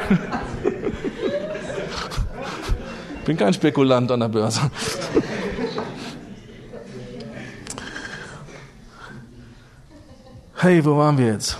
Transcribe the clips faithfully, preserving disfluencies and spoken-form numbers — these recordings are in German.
Ich bin kein Spekulant an der Börse. Hey, wo waren wir jetzt?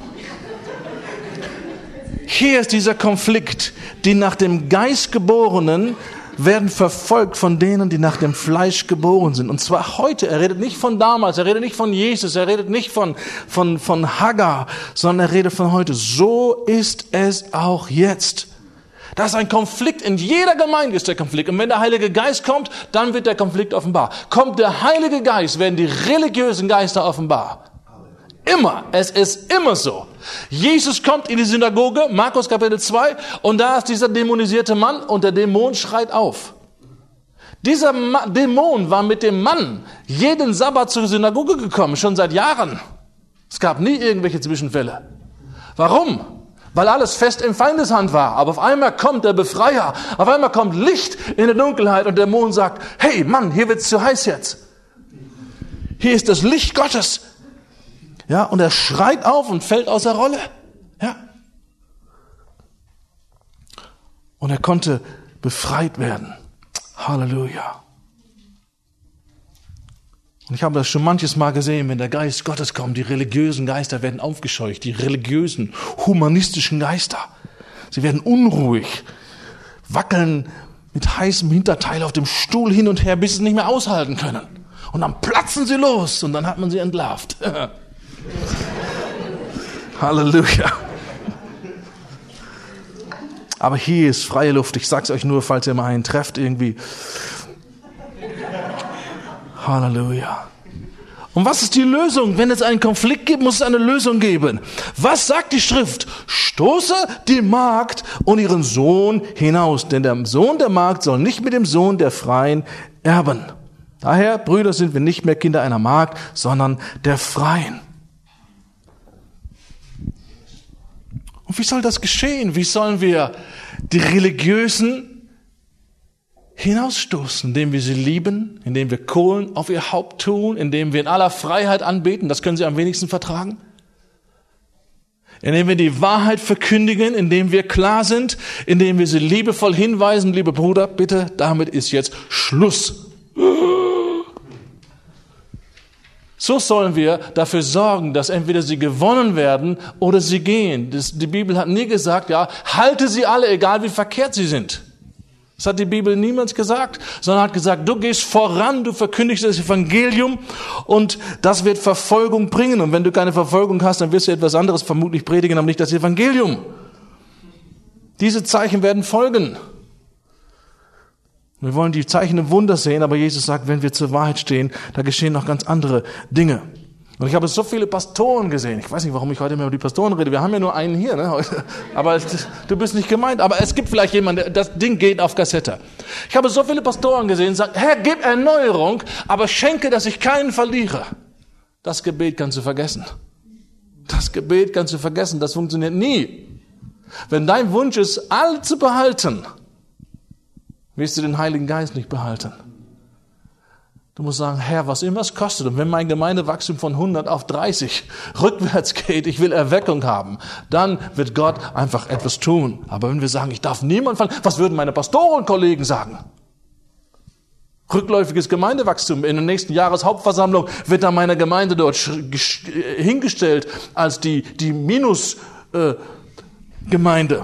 Hier ist dieser Konflikt. Die nach dem Geist Geborenen werden verfolgt von denen, die nach dem Fleisch geboren sind. Und zwar heute. Er redet nicht von damals, er redet nicht von Jesus, er redet nicht von, von, von Hagar, sondern er redet von heute. So ist es auch jetzt. Das ist ein Konflikt. In jeder Gemeinde ist der Konflikt. Und wenn der Heilige Geist kommt, dann wird der Konflikt offenbar. Kommt der Heilige Geist, werden die religiösen Geister offenbar. Immer. Es ist immer so. Jesus kommt in die Synagoge, Markus Kapitel zwei, und da ist dieser dämonisierte Mann und der Dämon schreit auf. Dieser Ma- Dämon war mit dem Mann jeden Sabbat zur Synagoge gekommen, schon seit Jahren. Es gab nie irgendwelche Zwischenfälle. Warum? Weil alles fest in Feindeshand war. Aber auf einmal kommt der Befreier, auf einmal kommt Licht in der Dunkelheit und der Dämon sagt, hey Mann, hier wird's zu heiß jetzt. Hier ist das Licht Gottes. Ja, und er schreit auf und fällt aus der Rolle. Ja. Und er konnte befreit werden. Halleluja. Und ich habe das schon manches Mal gesehen, wenn der Geist Gottes kommt, die religiösen Geister werden aufgescheucht, die religiösen, humanistischen Geister. Sie werden unruhig, wackeln mit heißem Hinterteil auf dem Stuhl hin und her, bis sie es nicht mehr aushalten können. Und dann platzen sie los und dann hat man sie entlarvt. Halleluja. Aber hier ist freie Luft. Ich sag's euch nur, falls ihr mal einen trefft irgendwie. Halleluja. Und was ist die Lösung? Wenn es einen Konflikt gibt, muss es eine Lösung geben. Was sagt die Schrift? Stoße die Magd und ihren Sohn hinaus, denn der Sohn der Magd soll nicht mit dem Sohn der Freien erben. Daher, Brüder, sind wir nicht mehr Kinder einer Magd, sondern der Freien. Und wie soll das geschehen? Wie sollen wir die Religiösen hinausstoßen? Indem wir sie lieben, indem wir Kohlen auf ihr Haupt tun, indem wir in aller Freiheit anbeten, das können sie am wenigsten vertragen. Indem wir die Wahrheit verkündigen, indem wir klar sind, indem wir sie liebevoll hinweisen, liebe Bruder, bitte, damit ist jetzt Schluss. So sollen wir dafür sorgen, dass entweder sie gewonnen werden oder sie gehen. Das, die Bibel hat nie gesagt, ja, halte sie alle, egal wie verkehrt sie sind. Das hat die Bibel niemals gesagt, sondern hat gesagt, du gehst voran, du verkündigst das Evangelium und das wird Verfolgung bringen. Und wenn du keine Verfolgung hast, dann wirst du etwas anderes vermutlich predigen, aber nicht das Evangelium. Diese Zeichen werden folgen. Wir wollen die Zeichen und Wunder sehen, aber Jesus sagt, wenn wir zur Wahrheit stehen, da geschehen noch ganz andere Dinge. Und ich habe so viele Pastoren gesehen. Ich weiß nicht, warum ich heute mehr über die Pastoren rede. Wir haben ja nur einen hier, ne, heute. Aber du bist nicht gemeint. Aber es gibt vielleicht jemanden, das Ding geht auf Kassette. Ich habe so viele Pastoren gesehen, die sagen, Herr, gib Erneuerung, aber schenke, dass ich keinen verliere. Das Gebet kannst du vergessen. Das Gebet kannst du vergessen. Das funktioniert nie. Wenn dein Wunsch ist, alle zu behalten, wirst du den Heiligen Geist nicht behalten. Du musst sagen, Herr, was immer es kostet, und wenn mein Gemeindewachstum von hundert auf dreißig rückwärts geht, ich will Erweckung haben, dann wird Gott einfach etwas tun. Aber wenn wir sagen, ich darf niemand fallen, was würden meine Pastorenkollegen sagen? Rückläufiges Gemeindewachstum. In der nächsten Jahreshauptversammlung wird dann meine Gemeinde dort hingestellt als die, die Minus-Gemeinde. Äh,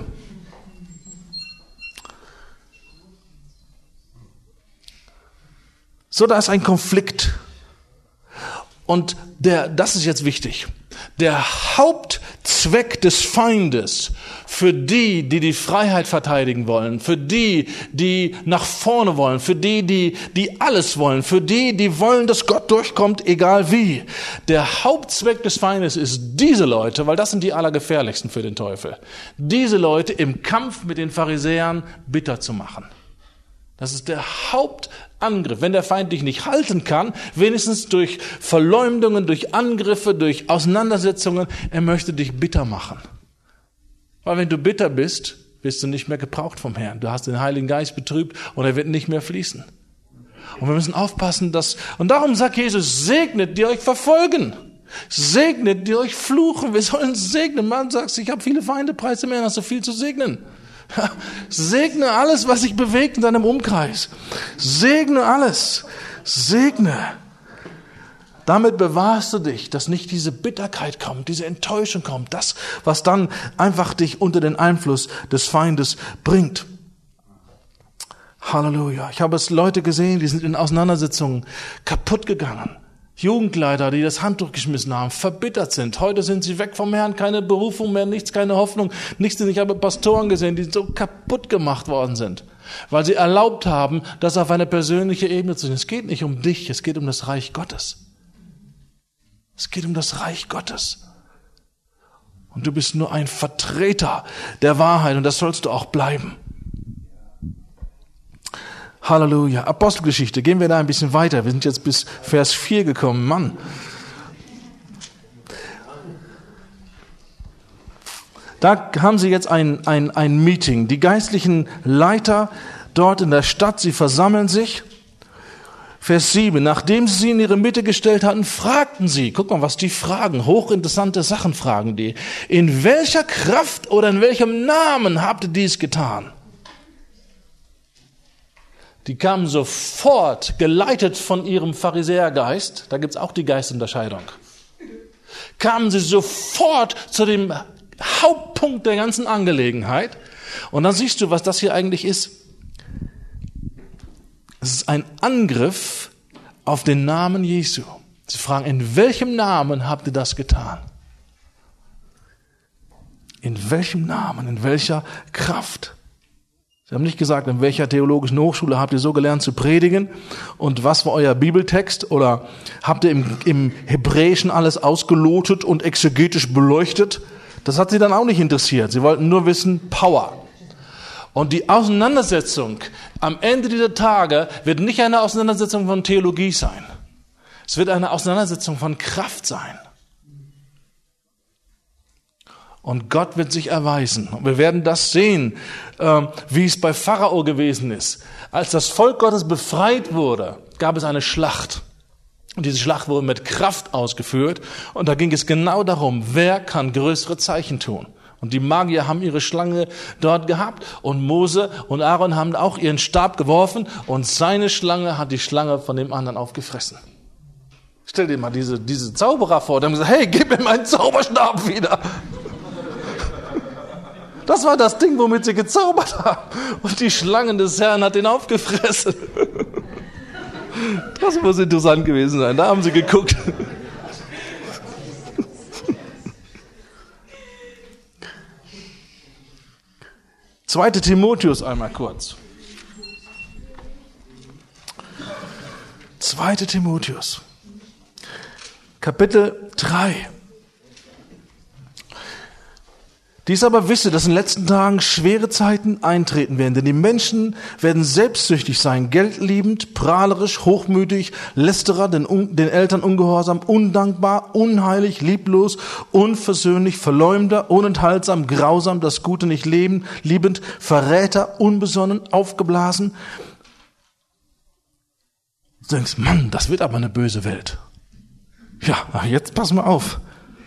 So, da ist ein Konflikt. Und der, das ist jetzt wichtig. Der Hauptzweck des Feindes für die, die die Freiheit verteidigen wollen, für die, die nach vorne wollen, für die, die, die alles wollen, für die, die wollen, dass Gott durchkommt, egal wie. Der Hauptzweck des Feindes ist diese Leute, weil das sind die allergefährlichsten für den Teufel, diese Leute im Kampf mit den Pharisäern bitter zu machen. Das ist der Hauptangriff. Wenn der Feind dich nicht halten kann, wenigstens durch Verleumdungen, durch Angriffe, durch Auseinandersetzungen, er möchte dich bitter machen. Weil wenn du bitter bist, wirst du nicht mehr gebraucht vom Herrn. Du hast den Heiligen Geist betrübt und er wird nicht mehr fließen. Und wir müssen aufpassen, dass, und darum sagt Jesus, segnet, die euch verfolgen. Segnet, die euch fluchen. Wir sollen segnen. Man sagt, ich habe viele Feinde, preise mehr, hast du viel zu segnen. Segne alles, was sich bewegt in deinem Umkreis. Segne alles. Segne. Damit bewahrst du dich, dass nicht diese Bitterkeit kommt, diese Enttäuschung kommt, das, was dann einfach dich unter den Einfluss des Feindes bringt. Halleluja. Ich habe es Leute gesehen, die sind in Auseinandersetzungen kaputt gegangen. Jugendleiter, die das Handtuch geschmissen haben, verbittert sind. Heute sind sie weg vom Herrn, keine Berufung mehr, nichts, keine Hoffnung, nichts. Ich habe Pastoren gesehen, die so kaputt gemacht worden sind, weil sie erlaubt haben, das auf eine persönliche Ebene zu sehen. Es geht nicht um dich, es geht um das Reich Gottes. Es geht um das Reich Gottes. Und du bist nur ein Vertreter der Wahrheit und das sollst du auch bleiben. Halleluja. Apostelgeschichte. Gehen wir da ein bisschen weiter. Wir sind jetzt bis Vers vier gekommen. Mann. Da haben sie jetzt ein, ein, ein Meeting. Die geistlichen Leiter dort in der Stadt, sie versammeln sich. Vers sieben. Nachdem sie sie in ihre Mitte gestellt hatten, fragten sie, guck mal, was die fragen, hochinteressante Sachen fragen die. In welcher Kraft oder in welchem Namen habt ihr dies getan? Die kamen sofort, geleitet von ihrem Pharisäergeist, da gibt's auch die Geistunterscheidung, kamen sie sofort zu dem Hauptpunkt der ganzen Angelegenheit. Und dann siehst du, was das hier eigentlich ist. Es ist ein Angriff auf den Namen Jesu. Sie fragen, in welchem Namen habt ihr das getan? In welchem Namen, in welcher Kraft? Sie haben nicht gesagt, in welcher theologischen Hochschule habt ihr so gelernt zu predigen und was war euer Bibeltext oder habt ihr im, im Hebräischen alles ausgelotet und exegetisch beleuchtet? Das hat sie dann auch nicht interessiert. Sie wollten nur wissen, Power. Und die Auseinandersetzung am Ende dieser Tage wird nicht eine Auseinandersetzung von Theologie sein. Es wird eine Auseinandersetzung von Kraft sein. Und Gott wird sich erweisen. Und wir werden das sehen, äh, wie es bei Pharao gewesen ist. Als das Volk Gottes befreit wurde, gab es eine Schlacht. Und diese Schlacht wurde mit Kraft ausgeführt. Und da ging es genau darum, wer kann größere Zeichen tun. Und die Magier haben ihre Schlange dort gehabt. Und Mose und Aaron haben auch ihren Stab geworfen. Und seine Schlange hat die Schlange von dem anderen aufgefressen. Stell dir mal diese, diese Zauberer vor. Die haben gesagt, hey, gib mir meinen Zauberstab wieder. Das war das Ding, womit sie gezaubert haben. Und die Schlangen des Herrn hat ihn aufgefressen. Das muss interessant gewesen sein. Da haben sie geguckt. Zweite Timotheus einmal kurz. Zweite Timotheus. Kapitel drei. Dies aber wisse, dass in den letzten Tagen schwere Zeiten eintreten werden, denn die Menschen werden selbstsüchtig sein, geldliebend, prahlerisch, hochmütig, lästerer, den, den Eltern ungehorsam, undankbar, unheilig, lieblos, unversöhnlich, Verleumder, unenthaltsam, grausam, das Gute nicht leben, liebend, Verräter, unbesonnen, aufgeblasen. Du denkst, Mann, das wird aber eine böse Welt. Ja, jetzt pass mal auf.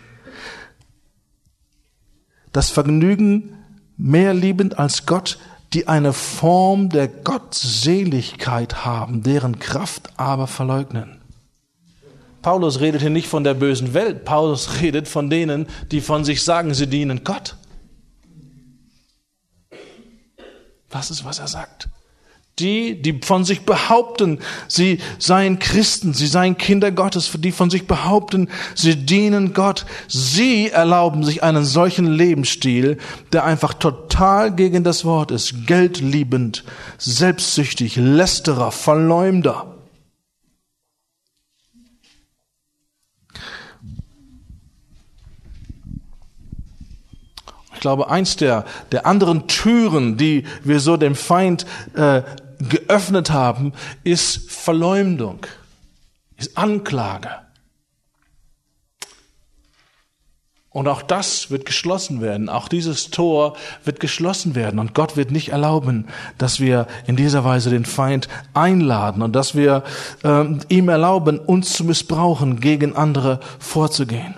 Das Vergnügen mehr liebend als Gott, die eine Form der Gottseligkeit haben, deren Kraft aber verleugnen. Paulus redet hier nicht von der bösen Welt. Paulus redet von denen, die von sich sagen, sie dienen Gott. Das ist, was er sagt. Die, die von sich behaupten, sie seien Christen, sie seien Kinder Gottes, die von sich behaupten, sie dienen Gott. Sie erlauben sich einen solchen Lebensstil, der einfach total gegen das Wort ist. Geldliebend, selbstsüchtig, Lästerer, Verleumder. Ich glaube, eins der, der anderen Türen, die wir so dem Feind äh, geöffnet haben, ist Verleumdung, ist Anklage. Und auch das wird geschlossen werden. Auch dieses Tor wird geschlossen werden. Und Gott wird nicht erlauben, dass wir in dieser Weise den Feind einladen und dass wir äh, ihm erlauben, uns zu missbrauchen, gegen andere vorzugehen.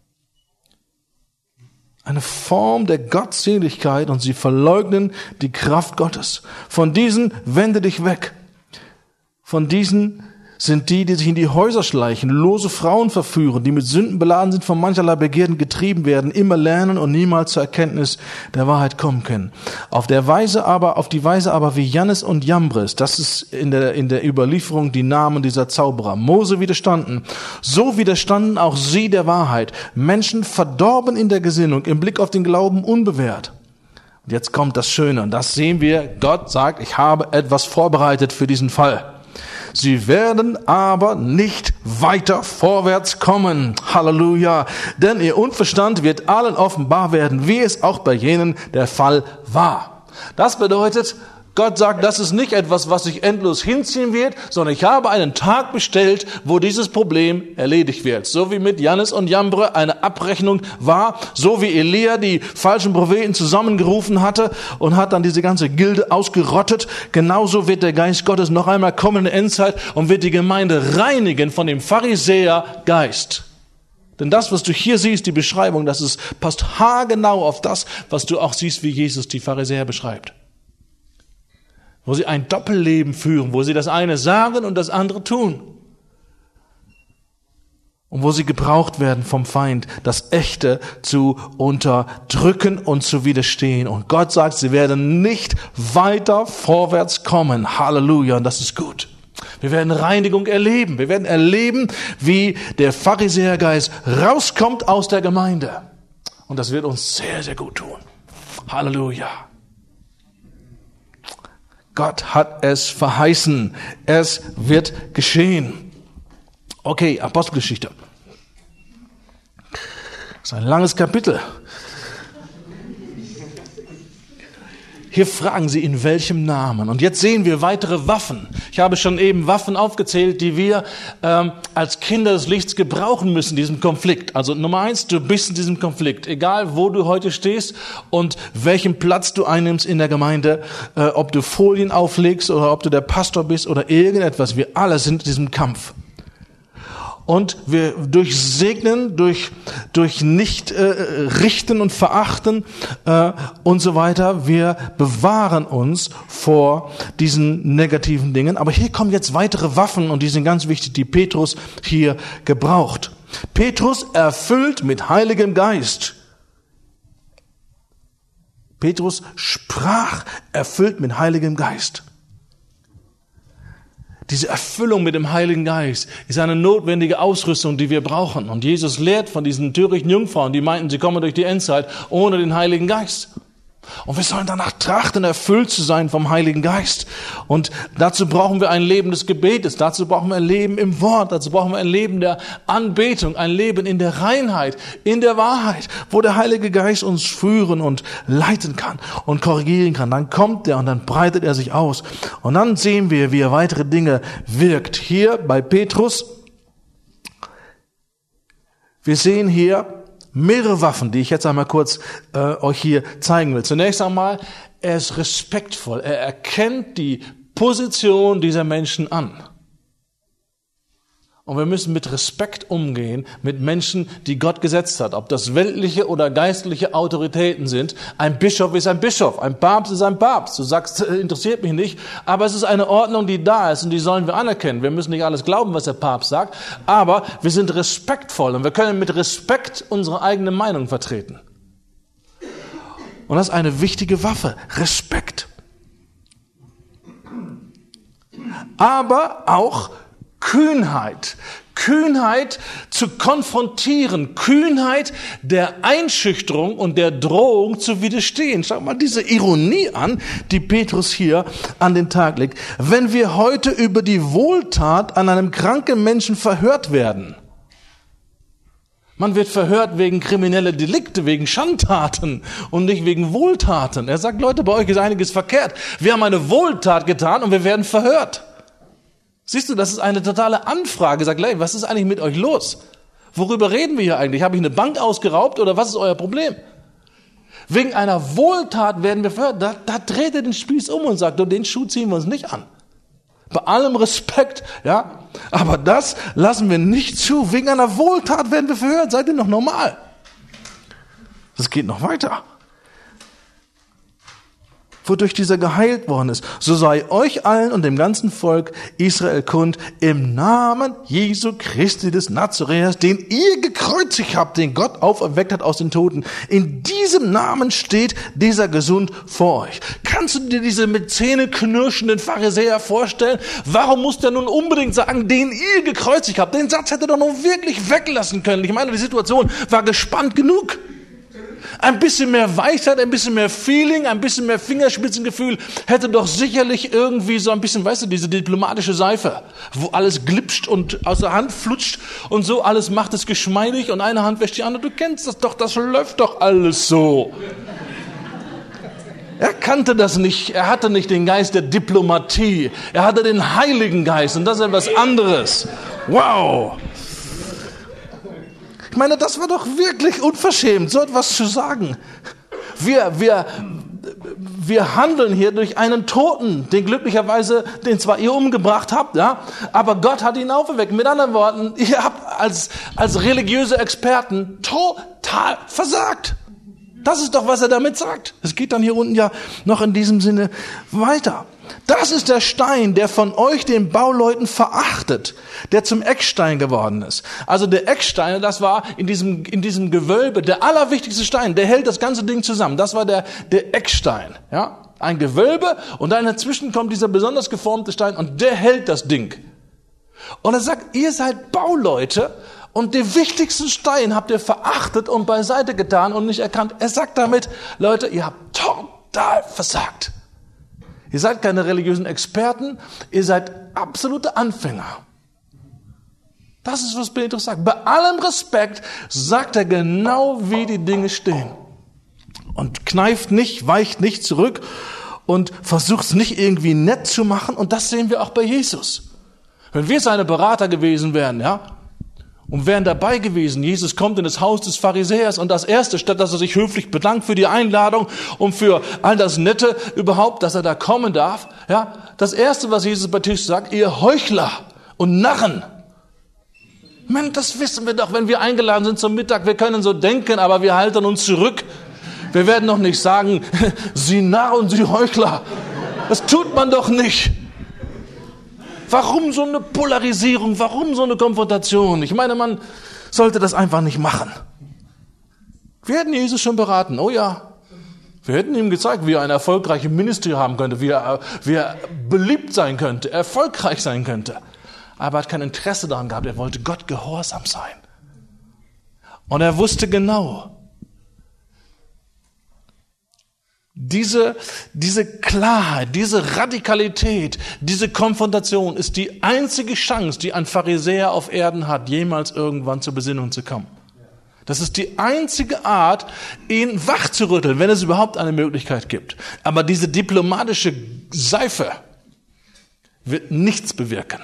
Eine Form der Gottseligkeit, und sie verleugnen die Kraft Gottes. Von diesen wende dich weg. Von diesen sind die, die sich in die Häuser schleichen, lose Frauen verführen, die mit Sünden beladen sind, von mancherlei Begierden getrieben werden, immer lernen und niemals zur Erkenntnis der Wahrheit kommen können. Auf der Weise aber, auf die Weise aber wie Jannes und Jambres, das ist in der, in der Überlieferung die Namen dieser Zauberer, Mose widerstanden, so widerstanden auch sie der Wahrheit, Menschen verdorben in der Gesinnung, im Blick auf den Glauben unbewährt. Und jetzt kommt das Schöne, und das sehen wir, Gott sagt, ich habe etwas vorbereitet für diesen Fall. Sie werden aber nicht weiter vorwärts kommen. Halleluja. Denn ihr Unverstand wird allen offenbar werden, wie es auch bei jenen der Fall war. Das bedeutet, Gott sagt, das ist nicht etwas, was sich endlos hinziehen wird, sondern ich habe einen Tag bestellt, wo dieses Problem erledigt wird. So wie mit Jannes und Jambre eine Abrechnung war, so wie Elia die falschen Propheten zusammengerufen hatte und hat dann diese ganze Gilde ausgerottet, genauso wird der Geist Gottes noch einmal kommen in der Endzeit und wird die Gemeinde reinigen von dem Pharisäergeist. Denn das, was du hier siehst, die Beschreibung, das ist, passt haargenau auf das, was du auch siehst, wie Jesus die Pharisäer beschreibt. Wo sie ein Doppelleben führen, wo sie das eine sagen und das andere tun. Und wo sie gebraucht werden vom Feind, das Echte zu unterdrücken und zu widerstehen. Und Gott sagt, sie werden nicht weiter vorwärts kommen. Halleluja, und das ist gut. Wir werden Reinigung erleben. Wir werden erleben, wie der Pharisäergeist rauskommt aus der Gemeinde. Und das wird uns sehr, sehr gut tun. Halleluja. Gott hat es verheißen. Es wird geschehen. Okay, Apostelgeschichte. Das ist ein langes Kapitel. Hier fragen sie, in welchem Namen. Und jetzt sehen wir weitere Waffen. Ich habe schon eben Waffen aufgezählt, die wir ähm, als Kinder des Lichts gebrauchen müssen in diesem Konflikt. Also Nummer eins, du bist in diesem Konflikt. Egal, wo du heute stehst und welchen Platz du einnimmst in der Gemeinde, äh, ob du Folien auflegst oder ob du der Pastor bist oder irgendetwas. Wir alle sind in diesem Kampf. Und wir durch Segnen, durch, durch nicht äh, richten und verachten äh, und so weiter, wir bewahren uns vor diesen negativen Dingen. Aber hier kommen jetzt weitere Waffen und die sind ganz wichtig, die Petrus hier gebraucht. Petrus erfüllt mit Heiligem Geist. Petrus sprach, erfüllt mit Heiligem Geist. Diese Erfüllung mit dem Heiligen Geist ist eine notwendige Ausrüstung, die wir brauchen. Und Jesus lehrt von diesen törichten Jungfrauen, die meinten, sie kommen durch die Endzeit ohne den Heiligen Geist. Und wir sollen danach trachten, erfüllt zu sein vom Heiligen Geist. Und dazu brauchen wir ein Leben des Gebetes, dazu brauchen wir ein Leben im Wort, dazu brauchen wir ein Leben der Anbetung, ein Leben in der Reinheit, in der Wahrheit, wo der Heilige Geist uns führen und leiten kann und korrigieren kann. Dann kommt er und dann breitet er sich aus. Und dann sehen wir, wie er weitere Dinge wirkt. Hier bei Petrus, wir sehen hier mehrere Waffen, die ich jetzt einmal kurz äh, euch hier zeigen will. Zunächst einmal, er ist respektvoll. Er erkennt die Position dieser Menschen an. Und wir müssen mit Respekt umgehen mit Menschen, die Gott gesetzt hat. Ob das weltliche oder geistliche Autoritäten sind. Ein Bischof ist ein Bischof, ein Papst ist ein Papst. Du sagst, interessiert mich nicht. Aber es ist eine Ordnung, die da ist und die sollen wir anerkennen. Wir müssen nicht alles glauben, was der Papst sagt. Aber wir sind respektvoll und wir können mit Respekt unsere eigene Meinung vertreten. Und das ist eine wichtige Waffe. Respekt. Aber auch Kühnheit. Kühnheit zu konfrontieren. Kühnheit der Einschüchterung und der Drohung zu widerstehen. Schau mal diese Ironie an, die Petrus hier an den Tag legt. Wenn wir heute über die Wohltat an einem kranken Menschen verhört werden. Man wird verhört wegen krimineller Delikte, wegen Schandtaten und nicht wegen Wohltaten. Er sagt, Leute, bei euch ist einiges verkehrt. Wir haben eine Wohltat getan und wir werden verhört. Siehst du, das ist eine totale Anfrage. Sag gleich, was ist eigentlich mit euch los? Worüber reden wir hier eigentlich? Habe ich eine Bank ausgeraubt oder was ist euer Problem? Wegen einer Wohltat werden wir verhört. Da, da dreht er den Spieß um und sagt, den Schuh ziehen wir uns nicht an. Bei allem Respekt, ja. Aber das lassen wir nicht zu. Wegen einer Wohltat werden wir verhört. Seid ihr noch normal? Das geht noch weiter. Wodurch dieser geheilt worden ist. So sei euch allen und dem ganzen Volk Israel kund, im Namen Jesu Christi des Nazaräers, den ihr gekreuzigt habt, den Gott auferweckt hat aus den Toten. In diesem Namen steht dieser gesund vor euch. Kannst du dir diese mit Zähne knirschenden Pharisäer vorstellen? Warum muss der nun unbedingt sagen, den ihr gekreuzigt habt? Den Satz hätte er doch noch wirklich weglassen können. Ich meine, die Situation war gespannt genug. Ein bisschen mehr Weisheit, ein bisschen mehr Feeling, ein bisschen mehr Fingerspitzengefühl hätte doch sicherlich irgendwie so ein bisschen, weißt du, diese diplomatische Seife, wo alles glitscht und aus der Hand flutscht und so, alles macht es geschmeidig und eine Hand wäscht die andere. Du kennst das doch, das läuft doch alles so. Er kannte das nicht, er hatte nicht den Geist der Diplomatie, er hatte den Heiligen Geist und das ist etwas anderes. Wow! Ich meine, das war doch wirklich unverschämt, so etwas zu sagen. Wir, wir, wir handeln hier durch einen Toten, den glücklicherweise, den zwar ihr umgebracht habt, ja, aber Gott hat ihn auferweckt. Mit anderen Worten, ihr habt als, als religiöse Experten total versagt. Das ist doch, was er damit sagt. Es geht dann hier unten ja noch in diesem Sinne weiter. Das ist der Stein, der von euch den Bauleuten verachtet, der zum Eckstein geworden ist. Also der Eckstein, das war in diesem, in diesem Gewölbe der allerwichtigste Stein, der hält das ganze Ding zusammen. Das war der, der Eckstein, ja. Ein Gewölbe und dann dazwischen kommt dieser besonders geformte Stein und der hält das Ding. Und er sagt, ihr seid Bauleute und den wichtigsten Stein habt ihr verachtet und beiseite getan und nicht erkannt. Er sagt damit, Leute, ihr habt total versagt. Ihr seid keine religiösen Experten, ihr seid absolute Anfänger. Das ist, was Petrus sagt. Bei allem Respekt sagt er genau, wie die Dinge stehen. Und kneift nicht, weicht nicht zurück und versucht es nicht irgendwie nett zu machen. Und das sehen wir auch bei Jesus. Wenn wir seine Berater gewesen wären, ja, und wären dabei gewesen, Jesus kommt in das Haus des Pharisäers und das Erste, statt dass er sich höflich bedankt für die Einladung und für all das Nette überhaupt, dass er da kommen darf, ja, das Erste, was Jesus bei Tisch sagt, ihr Heuchler und Narren. Mann, das wissen wir doch, wenn wir eingeladen sind zum Mittag, wir können so denken, aber wir halten uns zurück. Wir werden doch nicht sagen, Sie Narr und Sie Heuchler. Das tut man doch nicht. Warum so eine Polarisierung? Warum so eine Konfrontation? Ich meine, man sollte das einfach nicht machen. Wir hätten Jesus schon beraten. Oh ja. Wir hätten ihm gezeigt, wie er eine erfolgreiche Ministry haben könnte, wie er, wie er beliebt sein könnte, erfolgreich sein könnte. Aber er hat kein Interesse daran gehabt. Er wollte Gott gehorsam sein. Und er wusste genau, Diese, diese Klarheit, diese Radikalität, diese Konfrontation ist die einzige Chance, die ein Pharisäer auf Erden hat, jemals irgendwann zur Besinnung zu kommen. Das ist die einzige Art, ihn wachzurütteln, wenn es überhaupt eine Möglichkeit gibt. Aber diese diplomatische Seife wird nichts bewirken.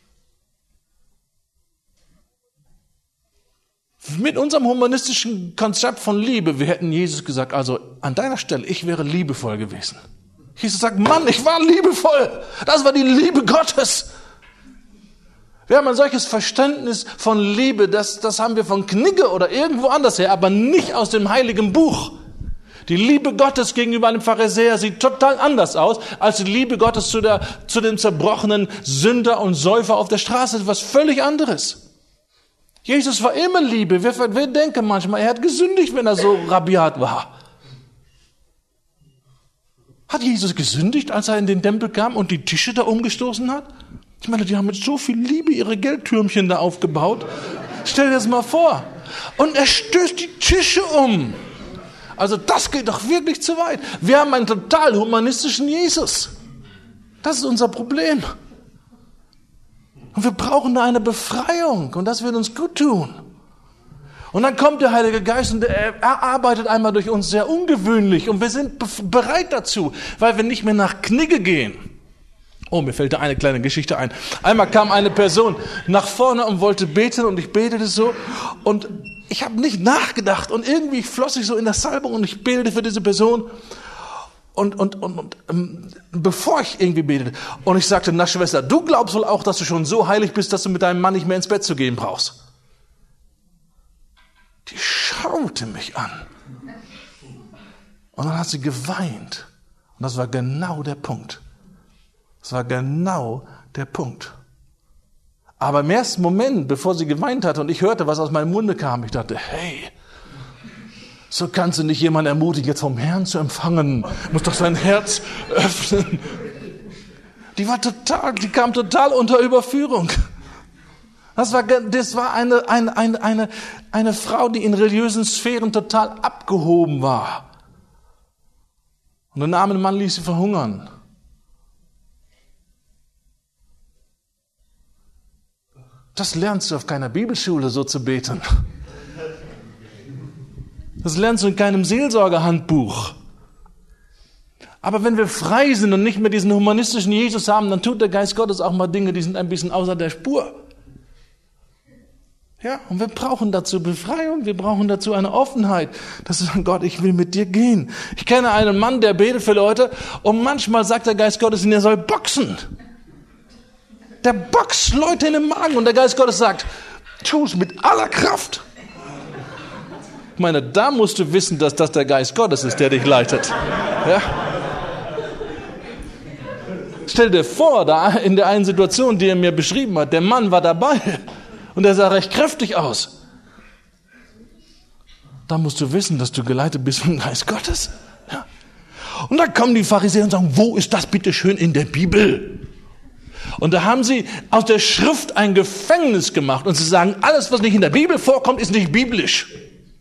Mit unserem humanistischen Konzept von Liebe, wir hätten Jesus gesagt, also an deiner Stelle, ich wäre liebevoll gewesen. Jesus sagt, Mann, ich war liebevoll. Das war die Liebe Gottes. Wir haben ein solches Verständnis von Liebe, das, das haben wir von Knigge oder irgendwo anders her, aber nicht aus dem Heiligen Buch. Die Liebe Gottes gegenüber einem Pharisäer sieht total anders aus, als die Liebe Gottes zu, der, zu dem zerbrochenen Sünder und Säufer auf der Straße. Das ist was völlig anderes. Jesus war immer Liebe. Wir, wir denken manchmal, er hat gesündigt, wenn er so rabiat war. Hat Jesus gesündigt, als er in den Tempel kam und die Tische da umgestoßen hat? Ich meine, die haben mit so viel Liebe ihre Geldtürmchen da aufgebaut. Stell dir das mal vor. Und er stößt die Tische um. Also das geht doch wirklich zu weit. Wir haben einen total humanistischen Jesus. Das ist unser Problem. Und wir brauchen da eine Befreiung und das wird uns gut tun. Und dann kommt der Heilige Geist und er arbeitet einmal durch uns sehr ungewöhnlich und wir sind bereit dazu, weil wir nicht mehr nach Knigge gehen Oh, mir fällt da eine kleine Geschichte ein. Einmal kam eine Person nach vorne und wollte beten und ich betete so und ich habe nicht nachgedacht und irgendwie floss ich so in das Salbung und ich betete für diese Person und, und, und, und ähm, bevor ich irgendwie betete und ich sagte, na Schwester, du glaubst wohl auch, dass du schon so heilig bist, dass du mit deinem Mann nicht mehr ins Bett zu gehen brauchst. Die schaute mich an und dann hat sie geweint und das war genau der Punkt. Das war genau der Punkt. Aber im ersten Moment, bevor sie geweint hatte und ich hörte, was aus meinem Munde kam, ich dachte, hey, so kannst du nicht jemanden ermutigen, jetzt vom Herrn zu empfangen. Du musst doch sein Herz öffnen. Die war total, die kam total unter Überführung. Das war, das war eine, eine, eine, eine, eine Frau, die in religiösen Sphären total abgehoben war. Und den armen Mann ließ sie verhungern. Das lernst du auf keiner Bibelschule, so zu beten. Das lernst du in keinem Seelsorgerhandbuch. Aber wenn wir frei sind und nicht mehr diesen humanistischen Jesus haben, dann tut der Geist Gottes auch mal Dinge, die sind ein bisschen außer der Spur. Ja, und wir brauchen dazu Befreiung, wir brauchen dazu eine Offenheit. Das ist, Gott, ich will mit dir gehen. Ich kenne einen Mann, der betet für Leute und manchmal sagt der Geist Gottes, er soll boxen. Der boxt Leute in den Magen und der Geist Gottes sagt, tu es mit aller Kraft. Ich meine, da musst du wissen, dass das der Geist Gottes ist, der dich leitet. Ja? Stell dir vor, da in der einen Situation, die er mir beschrieben hat, der Mann war dabei und er sah recht kräftig aus. Da musst du wissen, dass du geleitet bist vom Geist Gottes. Ja? Und dann kommen die Pharisäer und sagen, wo ist das bitte schön in der Bibel? Und da haben sie aus der Schrift ein Gefängnis gemacht und sie sagen, alles, was nicht in der Bibel vorkommt, ist nicht biblisch.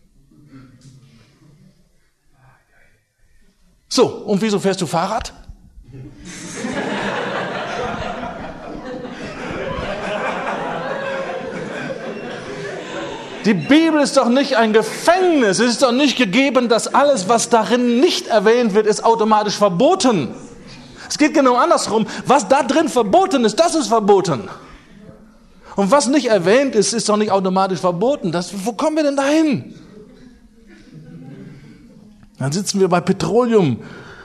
So, und wieso fährst du Fahrrad? Die Bibel ist doch nicht ein Gefängnis. Es ist doch nicht gegeben, dass alles, was darin nicht erwähnt wird, ist automatisch verboten. Es geht genau andersrum. Was da drin verboten ist, das ist verboten. Und was nicht erwähnt ist, ist doch nicht automatisch verboten. Das, wo kommen wir denn dahin? Dann sitzen wir bei Petroleum.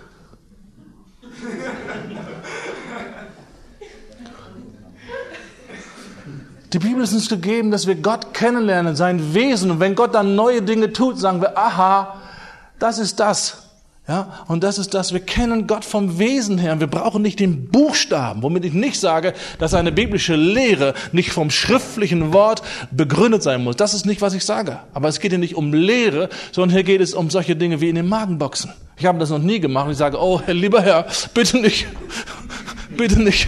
Die Bibel ist uns gegeben, dass wir Gott kennenlernen, sein Wesen. Und wenn Gott dann neue Dinge tut, sagen wir, aha, das ist das. Ja, und das ist das, wir kennen Gott vom Wesen her. Wir brauchen nicht den Buchstaben, womit ich nicht sage, dass eine biblische Lehre nicht vom schriftlichen Wort begründet sein muss. Das ist nicht, was ich sage. Aber es geht hier nicht um Lehre, sondern hier geht es um solche Dinge wie in den Magenboxen. Ich habe das noch nie gemacht. Ich sage, oh, lieber Herr, bitte nicht, bitte nicht.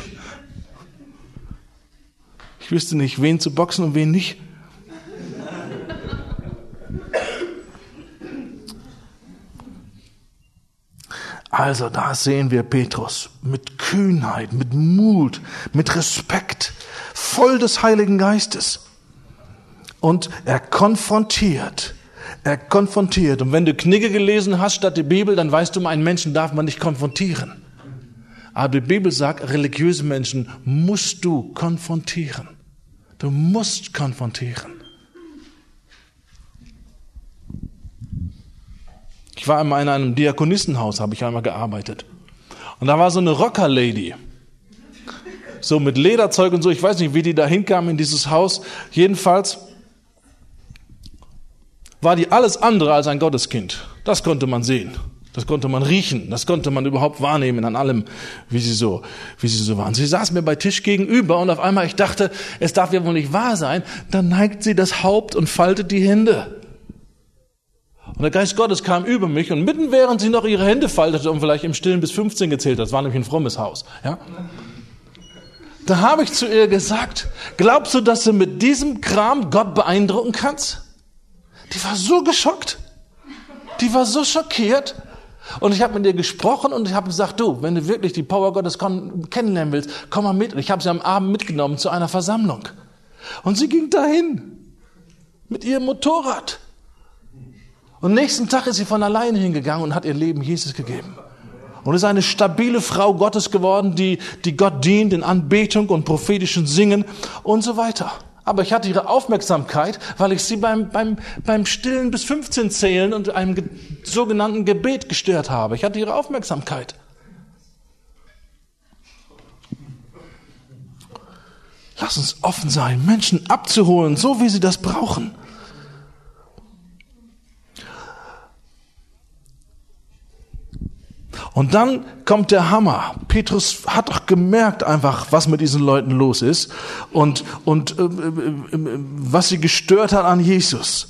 Ich wüsste nicht, wen zu boxen und wen nicht. Also da sehen wir Petrus mit Kühnheit, mit Mut, mit Respekt, voll des Heiligen Geistes. Und er konfrontiert, er konfrontiert. Und wenn du Knigge gelesen hast statt die Bibel, dann weißt du, einen Menschen darf man nicht konfrontieren. Aber die Bibel sagt, religiöse Menschen musst du konfrontieren. Du musst konfrontieren. Ich war einmal in einem Diakonissenhaus, habe ich einmal gearbeitet. Und da war so eine Rocker-Lady. So mit Lederzeug und so. Ich weiß nicht, wie die da hinkam in dieses Haus. Jedenfalls war die alles andere als ein Gotteskind. Das konnte man sehen. Das konnte man riechen. Das konnte man überhaupt wahrnehmen an allem, wie sie so, wie sie so waren. Sie saß mir bei Tisch gegenüber und auf einmal, ich dachte, es darf ja wohl nicht wahr sein. Dann neigt sie das Haupt und faltet die Hände. Und der Geist Gottes kam über mich und mitten während sie noch ihre Hände faltete und vielleicht im Stillen bis fünfzehn gezählt hat, das war nämlich ein frommes Haus, ja. Da habe ich zu ihr gesagt, glaubst du, dass du mit diesem Kram Gott beeindrucken kannst? Die war so geschockt. Die war so schockiert. Und ich habe mit ihr gesprochen und ich habe gesagt, du, wenn du wirklich die Power Gottes kennenlernen willst, komm mal mit. Und ich habe sie am Abend mitgenommen zu einer Versammlung. Und sie ging dahin mit ihrem Motorrad. Und nächsten Tag ist sie von alleine hingegangen und hat ihr Leben Jesus gegeben. und ist eine stabile Frau Gottes geworden, die, die Gott dient in Anbetung und prophetischen Singen und so weiter. Aber ich hatte ihre Aufmerksamkeit, weil ich sie beim, beim, beim Stillen bis fünfzehn zählen und einem ge- sogenannten Gebet gestört habe. Ich hatte ihre Aufmerksamkeit. Lass uns offen sein, Menschen abzuholen, so wie sie das brauchen. Und dann kommt der Hammer. Petrus hat doch gemerkt einfach, was mit diesen Leuten los ist und, und äh, äh, was sie gestört hat an Jesus.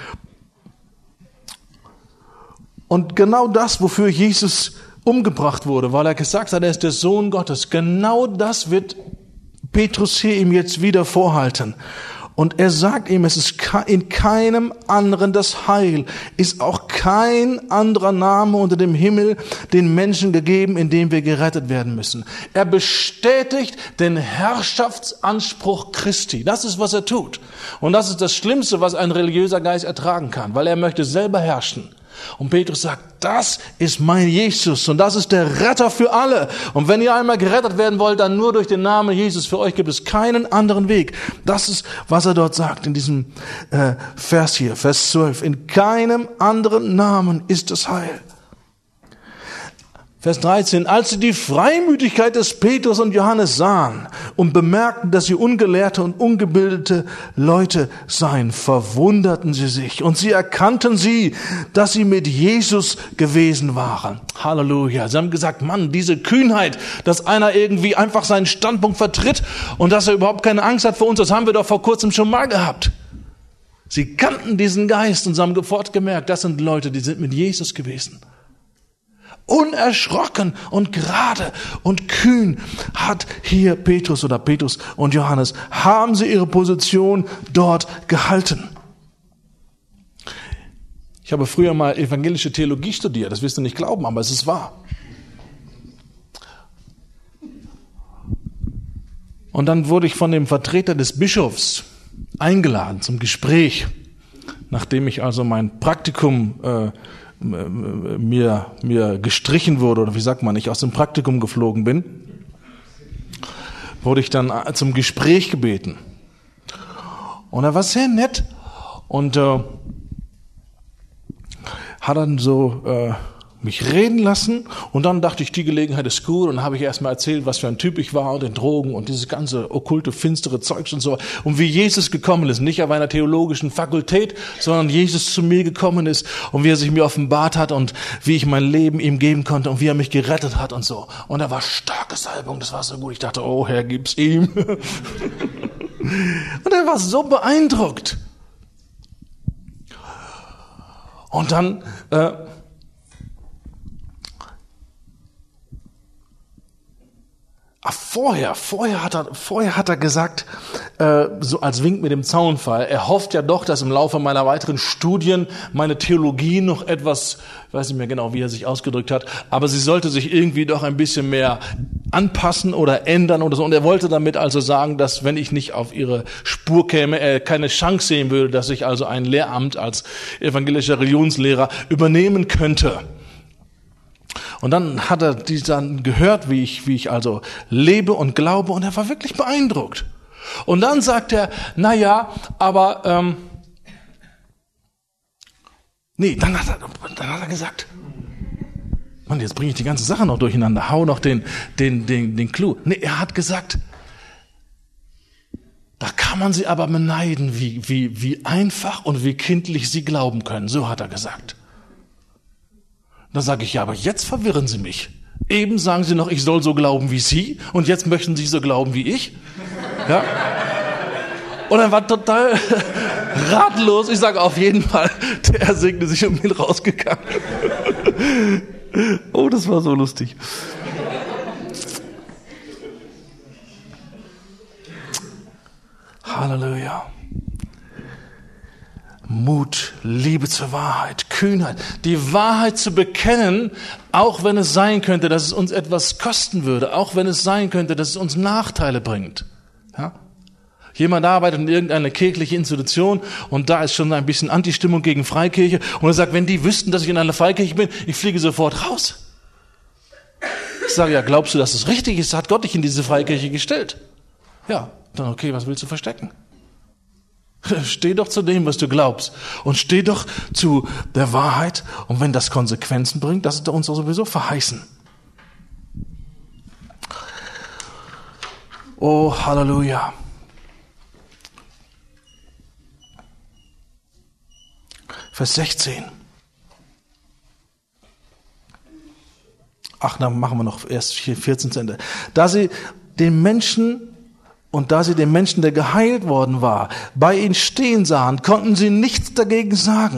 Und genau das, wofür Jesus umgebracht wurde, weil er gesagt hat, er ist der Sohn Gottes, genau das wird Petrus hier ihm jetzt wieder vorhalten. Und er sagt ihm, es ist in keinem anderen das Heil, ist auch kein anderer Name unter dem Himmel den Menschen gegeben, in dem wir gerettet werden müssen. Er bestätigt den Herrschaftsanspruch Christi. Das ist, was er tut. Und das ist das Schlimmste, was ein religiöser Geist ertragen kann, weil er möchte selber herrschen. Und Petrus sagt, das ist mein Jesus und das ist der Retter für alle. Und wenn ihr einmal gerettet werden wollt, dann nur durch den Namen Jesus. Für euch gibt es keinen anderen Weg. Das ist, was er dort sagt in diesem äh, Vers hier, Vers zwölf. In keinem anderen Namen ist das Heil. Vers dreizehn, als sie die Freimütigkeit des Petrus und Johannes sahen und bemerkten, dass sie ungelehrte und ungebildete Leute seien, verwunderten sie sich und sie erkannten sie, dass sie mit Jesus gewesen waren. Halleluja. Sie haben gesagt, Mann, diese Kühnheit, dass einer irgendwie einfach seinen Standpunkt vertritt und dass er überhaupt keine Angst hat vor uns, das haben wir doch vor kurzem schon mal gehabt. Sie kannten diesen Geist und sie haben sofort gemerkt, das sind Leute, die sind mit Jesus gewesen. Unerschrocken und gerade und kühn hat hier Petrus oder Petrus und Johannes, haben sie ihre Position dort gehalten. Ich habe früher mal evangelische Theologie studiert, das wirst du nicht glauben, aber es ist wahr. Und dann wurde ich von dem Vertreter des Bischofs eingeladen zum Gespräch, nachdem ich also mein Praktikum äh, mir mir gestrichen wurde, oder wie sagt man, ich aus dem Praktikum geflogen bin, wurde ich dann zum Gespräch gebeten. Und er war sehr nett und äh, hat dann so äh, mich reden lassen und dann dachte ich, die Gelegenheit ist gut und dann habe ich erstmal erzählt, was für ein Typ ich war und den Drogen und dieses ganze okkulte, finstere Zeugs und so und wie Jesus gekommen ist, nicht auf einer theologischen Fakultät, sondern Jesus zu mir gekommen ist und wie er sich mir offenbart hat und wie ich mein Leben ihm geben konnte und wie er mich gerettet hat und so. Und da war starke Salbung, das war so gut. Ich dachte, oh Herr, gib's ihm. Und er war so beeindruckt. Und dann äh, Ach, vorher, vorher hat er, vorher hat er gesagt, äh, so als Wink mit dem Zaunfall, er hofft ja doch, dass im Laufe meiner weiteren Studien meine Theologie noch etwas, ich weiß nicht mehr genau, wie er sich ausgedrückt hat, aber sie sollte sich irgendwie doch ein bisschen mehr anpassen oder ändern oder so. Und er wollte damit also sagen, dass wenn ich nicht auf ihre Spur käme, er keine Chance sehen würde, dass ich also ein Lehramt als evangelischer Religionslehrer übernehmen könnte. Und dann hat er die dann gehört, wie ich, wie ich also lebe und glaube, und er war wirklich beeindruckt. Und dann sagt er, na ja, aber, ähm, nee, dann hat er, dann hat er gesagt, Mann, jetzt bringe ich die ganze Sache noch durcheinander, hau noch den, den, den, den Clou. Nee, er hat gesagt, da kann man sie aber beneiden, wie, wie, wie einfach und wie kindlich sie glauben können. So hat er gesagt. Da sage ich, ja, aber jetzt verwirren Sie mich. Eben sagen Sie noch, ich soll so glauben wie Sie und jetzt möchten Sie so glauben wie ich. Ja? Und er war total ratlos. Ich sage auf jeden Fall, der segne sich und bin rausgegangen. Oh, das war so lustig. Halleluja. Mut, Liebe zur Wahrheit, Kühnheit, die Wahrheit zu bekennen, auch wenn es sein könnte, dass es uns etwas kosten würde, auch wenn es sein könnte, dass es uns Nachteile bringt. Ja? Jemand arbeitet in irgendeiner kirchlichen Institution und da ist schon ein bisschen Antistimmung gegen Freikirche und er sagt, wenn die wüssten, dass ich in einer Freikirche bin, ich fliege sofort raus. Ich sage, ja, glaubst du, dass es richtig ist? Hat Gott dich in diese Freikirche gestellt? Ja, dann okay, was willst du verstecken? Steh doch zu dem, was du glaubst. Und steh doch zu der Wahrheit. Und wenn das Konsequenzen bringt, das ist uns sowieso verheißen. Oh, Halleluja. Vers sechzehn. Ach, dann machen wir noch erst vierzehn zu Ende. Da sie den Menschen und da sie den Menschen, der geheilt worden war, bei ihnen stehen sahen, konnten sie nichts dagegen sagen.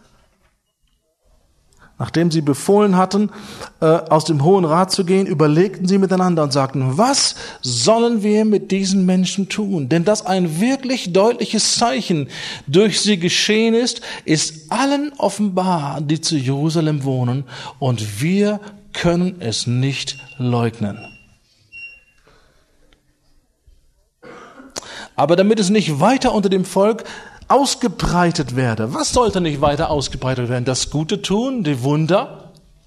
Nachdem sie befohlen hatten, äh, aus dem Hohen Rat zu gehen, überlegten sie miteinander und sagten, was sollen wir mit diesen Menschen tun? Denn dass ein wirklich deutliches Zeichen durch sie geschehen ist, ist allen offenbar, die zu Jerusalem wohnen, und wir können es nicht leugnen. Aber damit es nicht weiter unter dem Volk ausgebreitet werde. Was sollte nicht weiter ausgebreitet werden? Das Gute tun, die Wunder,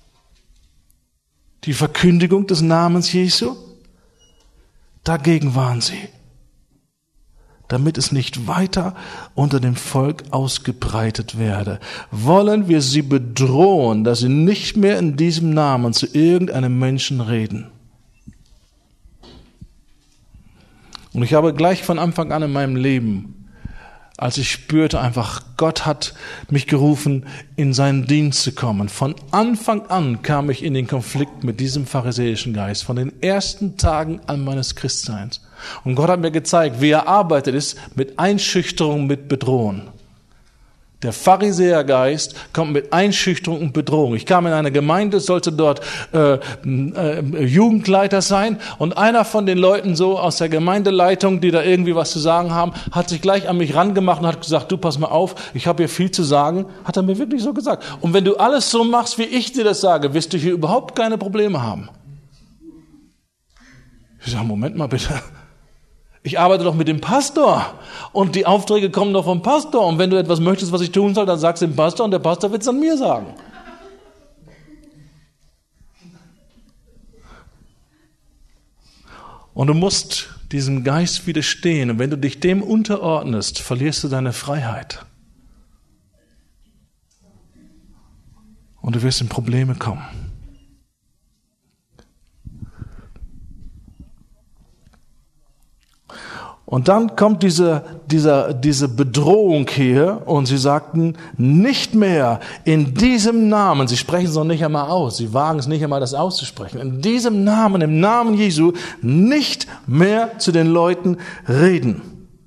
die Verkündigung des Namens Jesu. Dagegen waren sie. Damit es nicht weiter unter dem Volk ausgebreitet werde. Wollen wir sie bedrohen, dass sie nicht mehr in diesem Namen zu irgendeinem Menschen reden. Und ich habe gleich von Anfang an in meinem Leben, als ich spürte einfach, Gott hat mich gerufen, in seinen Dienst zu kommen. Von Anfang an kam ich in den Konflikt mit diesem pharisäischen Geist, von den ersten Tagen an meines Christseins. Und Gott hat mir gezeigt, wie er arbeitet ist mit Einschüchterung, mit Bedrohung. Der Pharisäergeist kommt mit Einschüchterung und Bedrohung. Ich kam in eine Gemeinde, sollte dort äh, äh, Jugendleiter sein, und einer von den Leuten so aus der Gemeindeleitung, die da irgendwie was zu sagen haben, hat sich gleich an mich rangemacht und hat gesagt, du pass mal auf, ich habe hier viel zu sagen. Hat er mir wirklich so gesagt. Und wenn du alles so machst, wie ich dir das sage, wirst du hier überhaupt keine Probleme haben. Ich sage, Moment mal bitte. Ich arbeite doch mit dem Pastor und die Aufträge kommen doch vom Pastor. Und wenn du etwas möchtest, was ich tun soll, dann sagst du dem Pastor und der Pastor wird es dann mir sagen. Und du musst diesem Geist widerstehen. Und wenn du dich dem unterordnest, verlierst du deine Freiheit. Und du wirst in Probleme kommen. Und dann kommt diese, diese, diese Bedrohung hier, und sie sagten, nicht mehr in diesem Namen, sie sprechen es noch nicht einmal aus, sie wagen es nicht einmal, das auszusprechen, in diesem Namen, im Namen Jesu, nicht mehr zu den Leuten reden.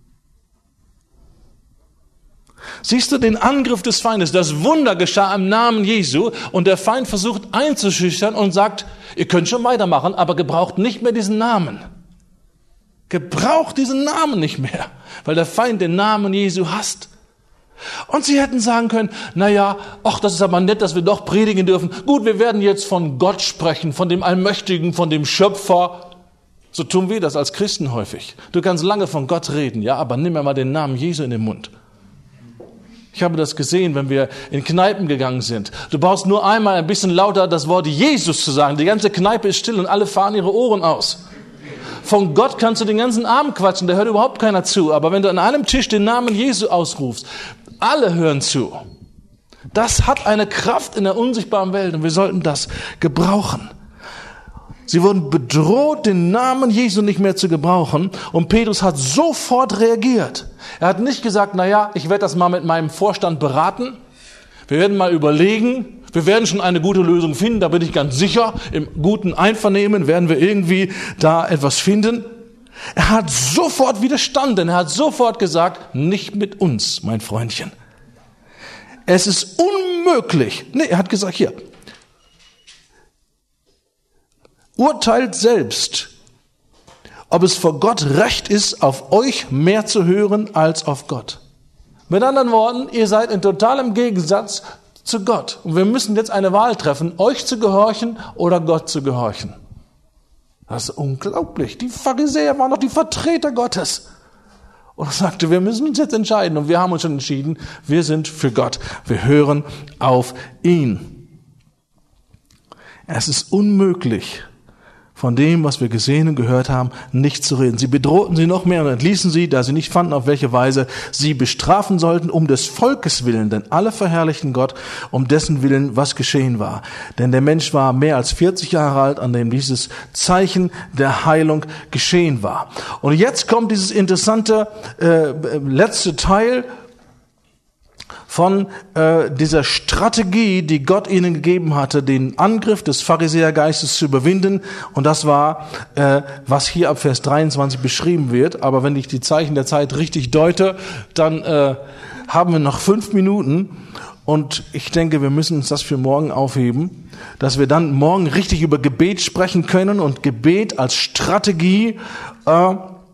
Siehst du den Angriff des Feindes? Das Wunder geschah im Namen Jesu, und der Feind versucht einzuschüchtern und sagt, ihr könnt schon weitermachen, aber gebraucht nicht mehr diesen Namen. Gebraucht diesen Namen nicht mehr, weil der Feind den Namen Jesu hasst. Und sie hätten sagen können, na ja, ach, das ist aber nett, dass wir doch predigen dürfen. Gut, wir werden jetzt von Gott sprechen, von dem Allmächtigen, von dem Schöpfer. So tun wir das als Christen häufig. Du kannst lange von Gott reden, ja, aber nimm mal den Namen Jesu in den Mund. Ich habe das gesehen, wenn wir in Kneipen gegangen sind. Du brauchst nur einmal ein bisschen lauter das Wort Jesus zu sagen. Die ganze Kneipe ist still und alle fahren ihre Ohren aus. Von Gott kannst du den ganzen Abend quatschen, da hört überhaupt keiner zu. Aber wenn du an einem Tisch den Namen Jesu ausrufst, alle hören zu. Das hat eine Kraft in der unsichtbaren Welt, und wir sollten das gebrauchen. Sie wurden bedroht, den Namen Jesu nicht mehr zu gebrauchen, und Petrus hat sofort reagiert. Er hat nicht gesagt, na ja, ich werde das mal mit meinem Vorstand beraten. Wir werden mal überlegen, wir werden schon eine gute Lösung finden, da bin ich ganz sicher. Im guten Einvernehmen werden wir irgendwie da etwas finden. Er hat sofort widerstanden, er hat sofort gesagt, nicht mit uns, mein Freundchen. Es ist unmöglich. Nee, er hat gesagt, hier, urteilt selbst, ob es vor Gott recht ist, auf euch mehr zu hören als auf Gott. Mit anderen Worten, ihr seid in totalem Gegensatz zu Gott. Und wir müssen jetzt eine Wahl treffen, euch zu gehorchen oder Gott zu gehorchen. Das ist unglaublich. Die Pharisäer waren doch die Vertreter Gottes. Und er sagte, wir müssen uns jetzt entscheiden. Und wir haben uns schon entschieden, wir sind für Gott. Wir hören auf ihn. Es ist unmöglich, von dem, was wir gesehen und gehört haben, nicht zu reden. Sie bedrohten sie noch mehr und entließen sie, da sie nicht fanden, auf welche Weise sie bestrafen sollten, um des Volkes willen, denn alle verherrlichten Gott, um dessen Willen, was geschehen war. Denn der Mensch war mehr als vierzig Jahre alt, an dem dieses Zeichen der Heilung geschehen war. Und jetzt kommt dieses interessante äh, letzte Teil von äh, dieser Strategie, die Gott ihnen gegeben hatte, den Angriff des Pharisäergeistes zu überwinden. Und das war, äh, was hier ab Vers dreiundzwanzig beschrieben wird. Aber wenn ich die Zeichen der Zeit richtig deute, dann äh, haben wir noch fünf Minuten. Und ich denke, wir müssen uns das für morgen aufheben, dass wir dann morgen richtig über Gebet sprechen können und Gebet als Strategie äh,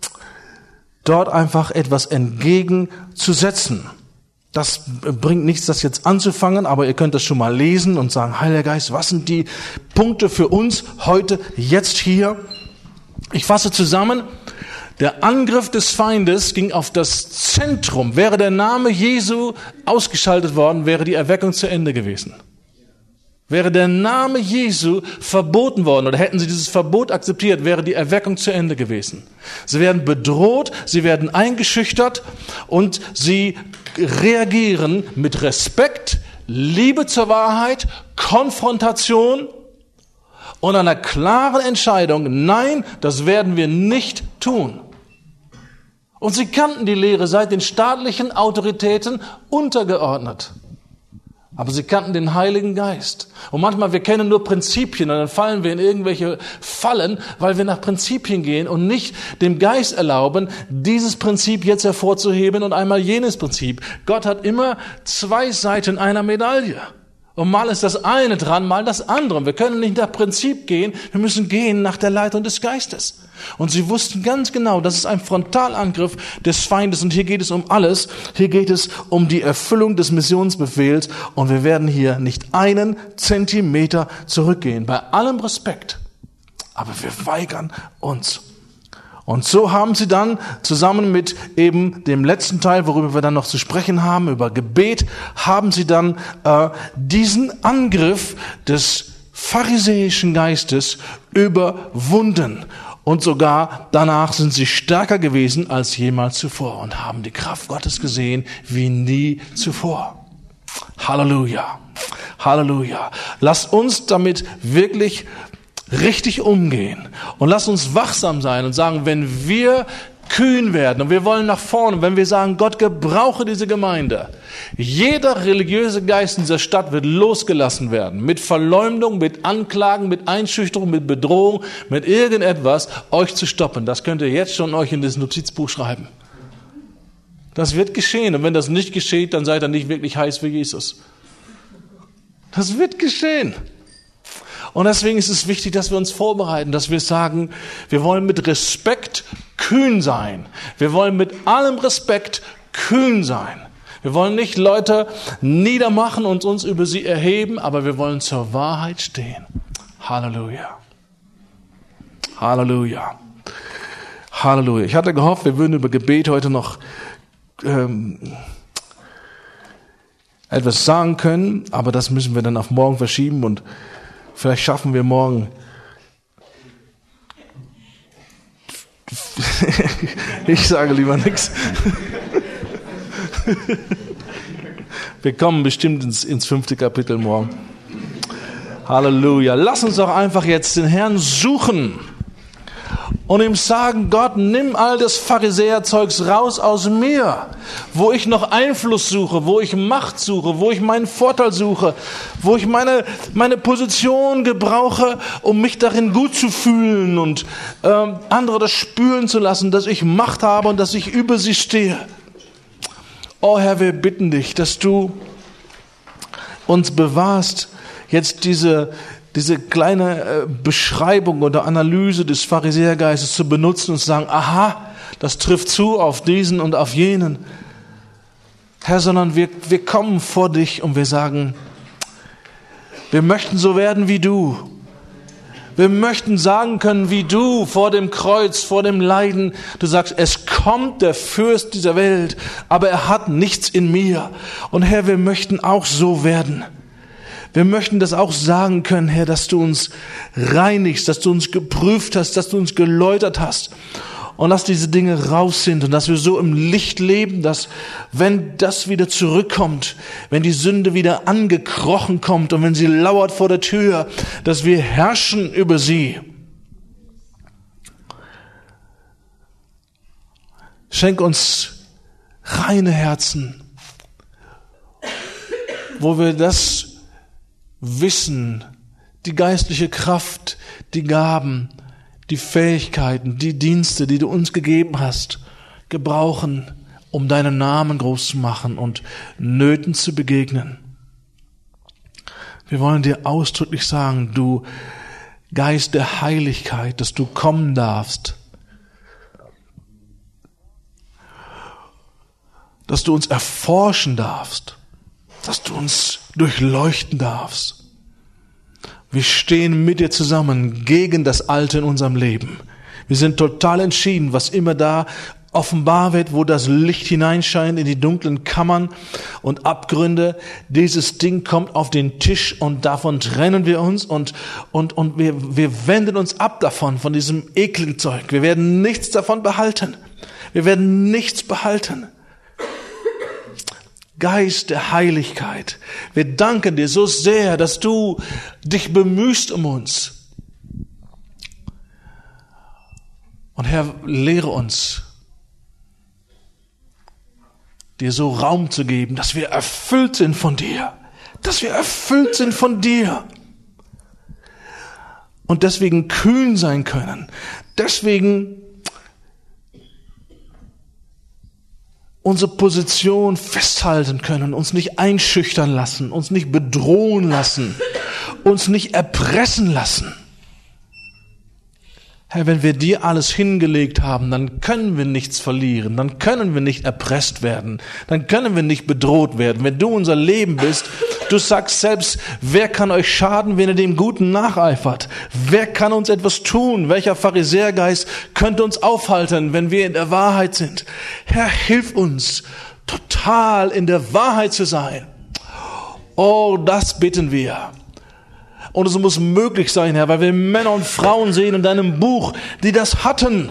dort einfach etwas entgegenzusetzen. Das bringt nichts, das jetzt anzufangen, aber ihr könnt das schon mal lesen und sagen, Heiliger Geist, was sind die Punkte für uns heute, jetzt hier? Ich fasse zusammen. Der Angriff des Feindes ging auf das Zentrum. Wäre der Name Jesu ausgeschaltet worden, wäre die Erweckung zu Ende gewesen. Wäre der Name Jesu verboten worden oder hätten sie dieses Verbot akzeptiert, wäre die Erweckung zu Ende gewesen. Sie werden bedroht, sie werden eingeschüchtert und sie reagieren mit Respekt, Liebe zur Wahrheit, Konfrontation und einer klaren Entscheidung, nein, das werden wir nicht tun. Und sie kannten die Lehre seit den staatlichen Autoritäten untergeordnet. Aber sie kannten den Heiligen Geist. Und manchmal, wir kennen nur Prinzipien und dann fallen wir in irgendwelche Fallen, weil wir nach Prinzipien gehen und nicht dem Geist erlauben, dieses Prinzip jetzt hervorzuheben und einmal jenes Prinzip. Gott hat immer zwei Seiten einer Medaille. Und mal ist das eine dran, mal das andere. Und wir können nicht nach Prinzip gehen, wir müssen gehen nach der Leitung des Geistes. Und sie wussten ganz genau, das ist ein Frontalangriff des Feindes. Und hier geht es um alles. Hier geht es um die Erfüllung des Missionsbefehls. Und wir werden hier nicht einen Zentimeter zurückgehen. Bei allem Respekt. Aber wir weigern uns. Und so haben sie dann zusammen mit eben dem letzten Teil, worüber wir dann noch zu sprechen haben, über Gebet, haben sie dann äh, diesen Angriff des pharisäischen Geistes überwunden. Und sogar danach sind sie stärker gewesen als jemals zuvor und haben die Kraft Gottes gesehen wie nie zuvor. Halleluja. Halleluja. Lasst uns damit wirklich richtig umgehen und lasst uns wachsam sein und sagen, wenn wir kühn werden und wir wollen nach vorne, wenn wir sagen, Gott gebrauche diese Gemeinde, jeder religiöse Geist in dieser Stadt wird losgelassen werden, mit Verleumdung, mit Anklagen, mit Einschüchterung, mit Bedrohung, mit irgendetwas, euch zu stoppen. Das könnt ihr jetzt schon euch in das Notizbuch schreiben. Das wird geschehen und wenn das nicht geschieht, dann seid ihr nicht wirklich heiß für Jesus. Das wird geschehen. Und deswegen ist es wichtig, dass wir uns vorbereiten, dass wir sagen, wir wollen mit Respekt kühn sein. Wir wollen mit allem Respekt kühn sein. Wir wollen nicht Leute niedermachen und uns über sie erheben, aber wir wollen zur Wahrheit stehen. Halleluja. Halleluja. Halleluja. Ich hatte gehofft, wir würden über Gebet heute noch ähm, etwas sagen können, aber das müssen wir dann auf morgen verschieben und vielleicht schaffen wir morgen. Ich sage lieber nichts. Wir kommen bestimmt ins, ins fünfte Kapitel morgen. Halleluja. Lass uns doch einfach jetzt den Herrn suchen und ihm sagen, Gott, nimm all das Pharisäerzeugs raus aus mir, wo ich noch Einfluss suche, wo ich Macht suche, wo ich meinen Vorteil suche, wo ich meine, meine Position gebrauche, um mich darin gut zu fühlen und äh, andere das spüren zu lassen, dass ich Macht habe und dass ich über sie stehe. Oh Herr, wir bitten dich, dass du uns bewahrst, jetzt diese diese kleine Beschreibung oder Analyse des Pharisäergeistes zu benutzen und zu sagen, aha, das trifft zu auf diesen und auf jenen. Herr, sondern wir, wir kommen vor dich und wir sagen, wir möchten so werden wie du. Wir möchten sagen können, wie du vor dem Kreuz, vor dem Leiden. Du sagst, es kommt der Fürst dieser Welt, aber er hat nichts in mir. Und Herr, wir möchten auch so werden. Wir möchten das auch sagen können, Herr, dass du uns reinigst, dass du uns geprüft hast, dass du uns geläutert hast. Und dass diese Dinge raus sind und dass wir so im Licht leben, dass wenn das wieder zurückkommt, wenn die Sünde wieder angekrochen kommt und wenn sie lauert vor der Tür, dass wir herrschen über sie. Schenk uns reine Herzen, wo wir das Wissen, die geistliche Kraft, die Gaben, die Fähigkeiten, die Dienste, die du uns gegeben hast, gebrauchen, um deinen Namen groß zu machen und Nöten zu begegnen. Wir wollen dir ausdrücklich sagen, du Geist der Heiligkeit, dass du kommen darfst, dass du uns erforschen darfst, dass du uns durchleuchten darfst. Wir stehen mit dir zusammen gegen das Alte in unserem Leben. Wir sind total entschieden, was immer da offenbar wird, wo das Licht hineinscheint in die dunklen Kammern und Abgründe. Dieses Ding kommt auf den Tisch und davon trennen wir uns und, und, und wir, wir wenden uns ab davon, von diesem ekligen Zeug. Wir werden nichts davon behalten. Wir werden nichts behalten. Geist der Heiligkeit, wir danken dir so sehr, dass du dich bemühst um uns. Und Herr, lehre uns, dir so Raum zu geben, dass wir erfüllt sind von dir, dass wir erfüllt sind von dir und deswegen kühn sein können, deswegen unsere Position festhalten können, uns nicht einschüchtern lassen, uns nicht bedrohen lassen, uns nicht erpressen lassen. Herr, wenn wir dir alles hingelegt haben, dann können wir nichts verlieren, dann können wir nicht erpresst werden, dann können wir nicht bedroht werden. Wenn du unser Leben bist, du sagst selbst, wer kann euch schaden, wenn ihr dem Guten nacheifert? Wer kann uns etwas tun? Welcher Pharisäergeist könnte uns aufhalten, wenn wir in der Wahrheit sind? Herr, hilf uns, total in der Wahrheit zu sein. Oh, das bitten wir. Und es muss möglich sein, Herr, weil wir Männer und Frauen sehen in deinem Buch, die das hatten.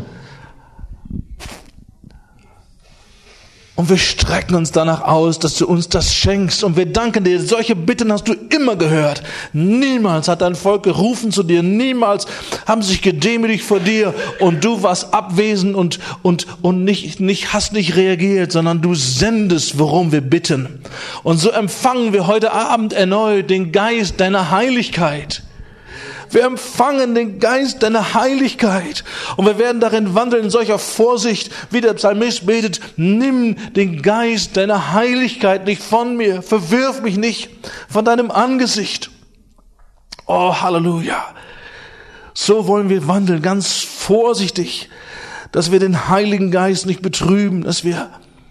Und wir strecken uns danach aus, dass du uns das schenkst. Und wir danken dir. Solche Bitten hast du immer gehört. Niemals hat dein Volk gerufen zu dir. Niemals haben sie sich gedemütigt vor dir. Und du warst abwesend und, und, und nicht, nicht, hast nicht reagiert, sondern du sendest, worum wir bitten. Und so empfangen wir heute Abend erneut den Geist deiner Heiligkeit. Wir empfangen den Geist deiner Heiligkeit und wir werden darin wandeln in solcher Vorsicht, wie der Psalmist betet, nimm den Geist deiner Heiligkeit nicht von mir, verwirf mich nicht von deinem Angesicht. Oh, Halleluja. So wollen wir wandeln, ganz vorsichtig, dass wir den Heiligen Geist nicht betrüben, dass wir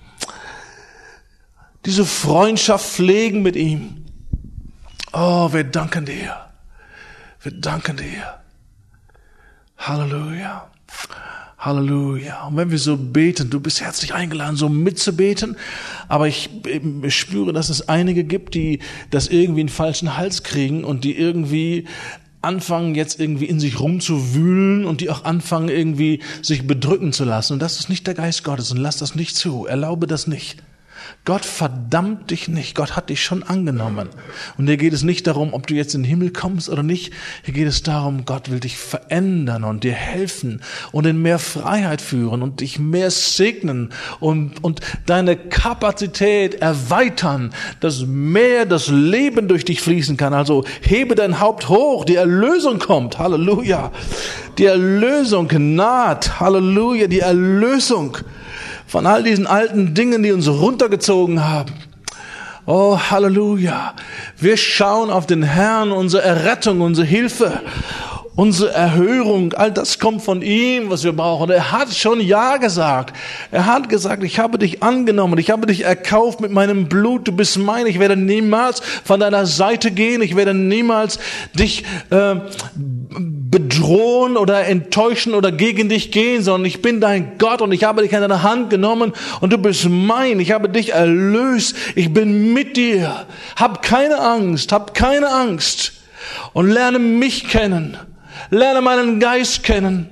diese Freundschaft pflegen mit ihm. Oh, wir danken dir. Wir danken dir. Halleluja. Halleluja. Und wenn wir so beten, du bist herzlich eingeladen, so mitzubeten, aber ich, ich spüre, dass es einige gibt, die das irgendwie in den falschen Hals kriegen und die irgendwie anfangen, jetzt irgendwie in sich rumzuwühlen und die auch anfangen, irgendwie sich bedrücken zu lassen. Und das ist nicht der Geist Gottes und lass das nicht zu. Erlaube das nicht. Gott verdammt dich nicht. Gott hat dich schon angenommen. Und hier geht es nicht darum, ob du jetzt in den Himmel kommst oder nicht. Hier geht es darum, Gott will dich verändern und dir helfen und in mehr Freiheit führen und dich mehr segnen und, und deine Kapazität erweitern, dass mehr das Leben durch dich fließen kann. Also hebe dein Haupt hoch. Die Erlösung kommt. Halleluja. Die Erlösung naht. Halleluja. Die Erlösung von all diesen alten Dingen, die uns runtergezogen haben. Oh, Halleluja. Wir schauen auf den Herrn, unsere Errettung, unsere Hilfe, unsere Erhörung. All das kommt von ihm, was wir brauchen. Er hat schon Ja gesagt. Er hat gesagt, ich habe dich angenommen, ich habe dich erkauft mit meinem Blut, du bist mein. Ich werde niemals von deiner Seite gehen, ich werde niemals dich äh, bedrücken bedrohen oder enttäuschen oder gegen dich gehen, sondern ich bin dein Gott und ich habe dich an deine Hand genommen und du bist mein. Ich habe dich erlöst. Ich bin mit dir. Hab keine Angst, hab keine Angst und lerne mich kennen. Lerne meinen Geist kennen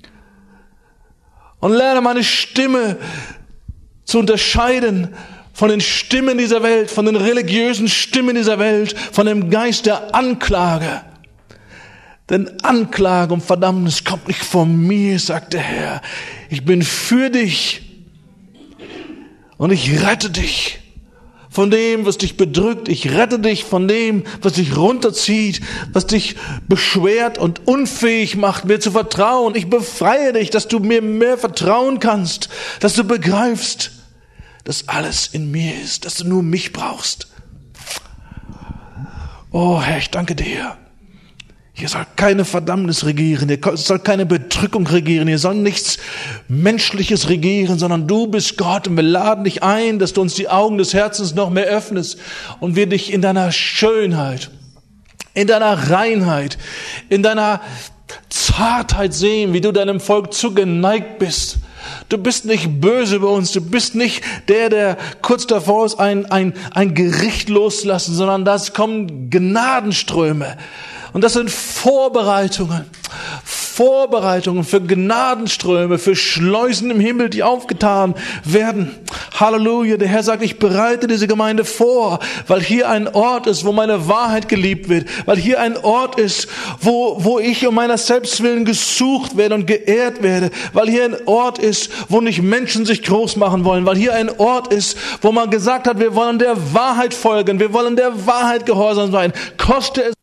und lerne meine Stimme zu unterscheiden von den Stimmen dieser Welt, von den religiösen Stimmen dieser Welt, von dem Geist der Anklage. Denn Anklage und Verdammnis kommt nicht von mir, sagt der Herr. Ich bin für dich und ich rette dich von dem, was dich bedrückt. Ich rette dich von dem, was dich runterzieht, was dich beschwert und unfähig macht, mir zu vertrauen. Ich befreie dich, dass du mir mehr vertrauen kannst, dass du begreifst, dass alles in mir ist, dass du nur mich brauchst. Oh Herr, ich danke dir. Hier soll keine Verdammnis regieren, hier soll keine Bedrückung regieren, hier soll nichts Menschliches regieren, sondern du bist Gott und wir laden dich ein, dass du uns die Augen des Herzens noch mehr öffnest und wir dich in deiner Schönheit, in deiner Reinheit, in deiner Zartheit sehen, wie du deinem Volk zugeneigt bist. Du bist nicht böse bei uns, du bist nicht der, der kurz davor ist, ein, ein, ein Gericht loszulassen, sondern das kommen Gnadenströme. Und das sind Vorbereitungen, Vorbereitungen für Gnadenströme, für Schleusen im Himmel, die aufgetan werden. Halleluja, der Herr sagt, ich bereite diese Gemeinde vor, weil hier ein Ort ist, wo meine Wahrheit geliebt wird, weil hier ein Ort ist, wo, wo ich um meiner selbst willen gesucht werde und geehrt werde, weil hier ein Ort ist, wo nicht Menschen sich groß machen wollen, weil hier ein Ort ist, wo man gesagt hat, wir wollen der Wahrheit folgen, wir wollen der Wahrheit gehorsam sein, koste es